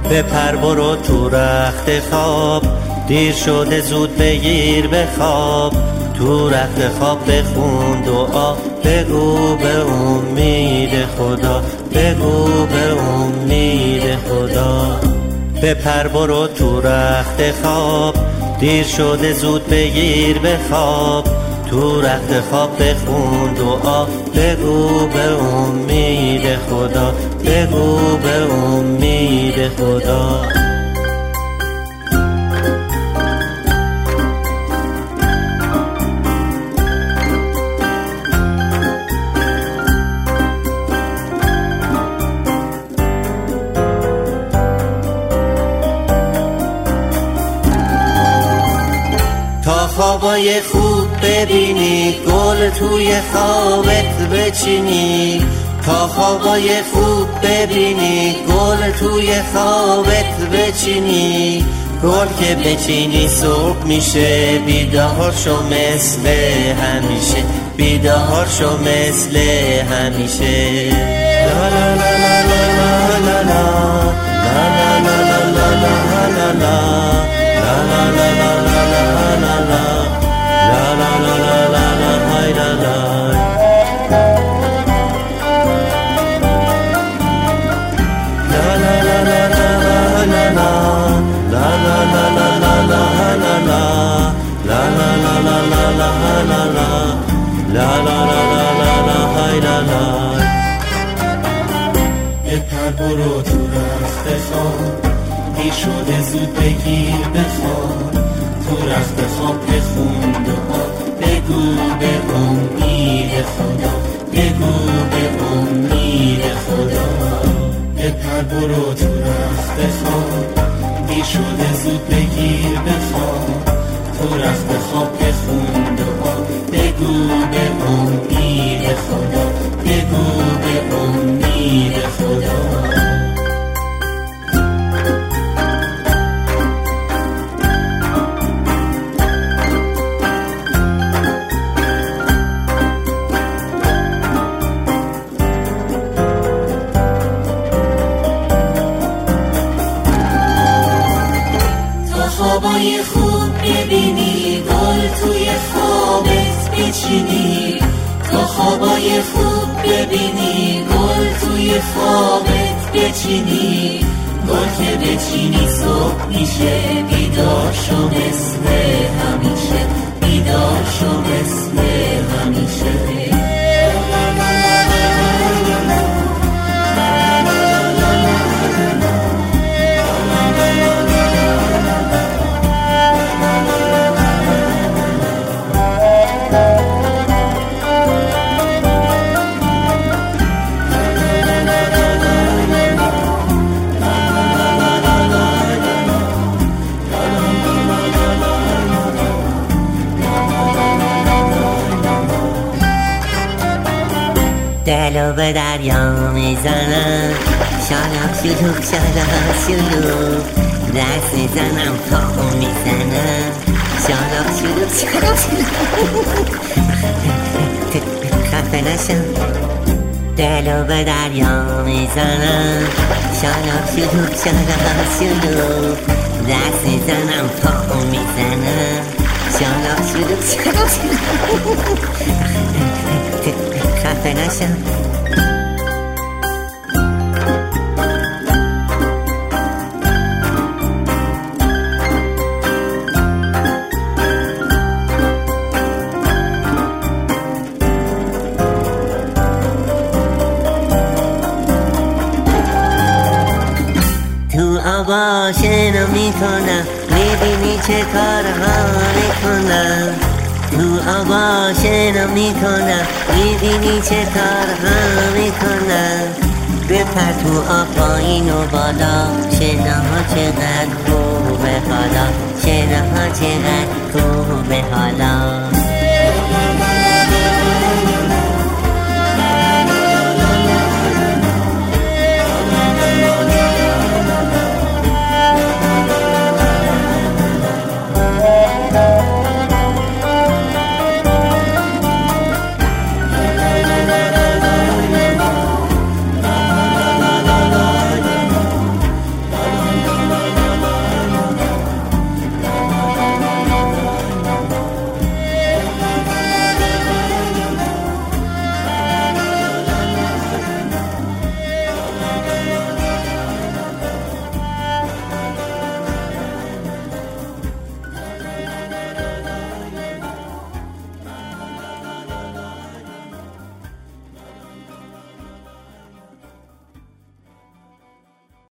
بپر برو تو رخت خواب، دیر شده زود بگیر بخواب. تو رخت خواب بخون دعا، بگو به امید خدا، بگو به امید خدا. بپر برو تو رخت خواب، دیر شده زود بگیر بخواب. تو رخت خواب بخون دعا، بگو به امید خدا، بگو به امید خدا. تا خوابای خوب ببینی، گل توی خوابت بچینی. تا خوابای خوب ببینی، گل توی خوابت بچینی. گل که بچینی صبح میشه، بیدار شو مثل همیشه، بیدار شو مثل همیشه. لا لا لا لا لا لا لا لا لا لا لا لا لا لا بپر برو تو رخت خواب، دیر شده زود بگیر بخواب. تو رخت خواب بخون دعا، بگو به امید خدا، بگو به امید خدا. بپر برو تو رخت خواب، دیر شده زود بگیر بخواب. تو رخت خواب بخون دعا، بگو به امید خدا، بگو به امید خدا. خوابای خوب ببینی، گل توی خوابت بچینی. تا خوابای خوب ببینی، گل توی خوابت بچینی. گل که بچینی صبح میشه، بیدار شو مثل همیشه، بیدار شو مثل همیشه. دلو به دریا میزنم، شالاب شلوغ شالاب شلوغ. دست میزنم تا میزنم، شالاب شلوغ شالاب شلوغ. خفه نشم. دلو به دریا میزنم، شالاب شلوغ شالاب شلوغ. دست میزنم تا میزنم، شالاب شلوغ شالاب شلوغ. خفه نشم. تو آبا شنا میکنم، میبینی چه کارها میکنم. تو آبا شنا میکنم، میبینی چه کارها میکنم. بپر تو آب پایین و بالا، شناها چقدر خوبه حالا، شناها چقدر خوبه حالا.